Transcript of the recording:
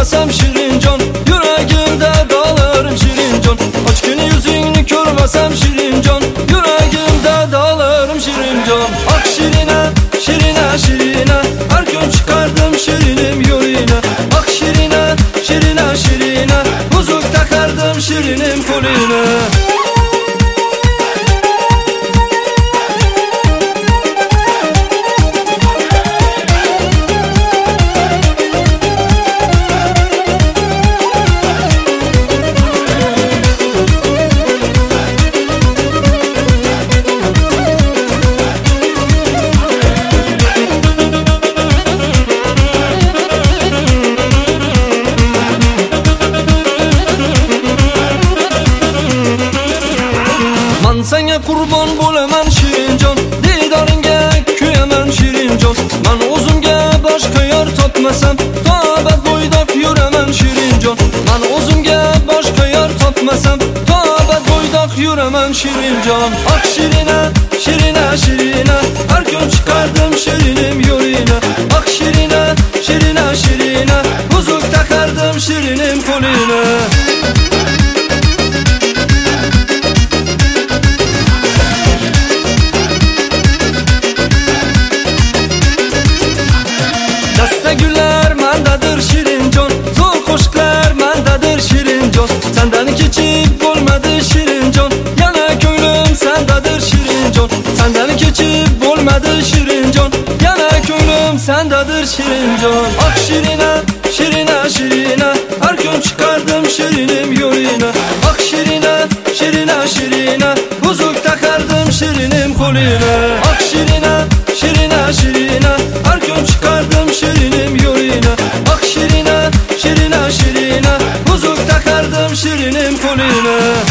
görmesem Şirincan, yüreğimde dağlarım Şirincan. Aç günü yüzünü görmesem Şirincan, yüreğimde dağlarım Şirincan. Ah Şirine, Şirine, Şirine, her gün çıkardım Şirinim yoluna. Ah Şirine, Şirine, Şirine, huzuk takardım Şirinim koluna. Sana kurban bo'laman Shirinjon, didoringga kuyaman Shirinjon. Men o'zimga boshqa yor topmasam, tobat bo'ydoq yuraman Shirinjon. Men o'zimga boshqa yor topmasam, tobat bo'ydoq yuraman Shirinjon. Ah Shirina, Shirina, Shirina, har kun chiqardim Shirinim yo'lina. Ah Shirina, Shirina, Shirina, huzuk takardim Shirinim qo'lina. Güller mendadır Şirinjon, zor qo'shiqlar mendadır Şirinjon. Sendan kechib bo'lmadi Şirinjon, yana ko'nglim sendadir Şirinjon. Sendan kechib bo'lmadi Şirinjon, yana ko'nglim sendadir Şirinjon. Ah Şirina, Şirina, Şirina, har kun chiqardim Şirinim yo'lina. Ah Şirina, Şirina, Şirina, huzuk takardim Şirinim qo'lina. Ah Şirina, Şirina, Şirina, har kun chiqardim Şirinim yo'lina. Ah Şirina, Şirina, Şirina, huzuk takardım Şirinim qo'lina.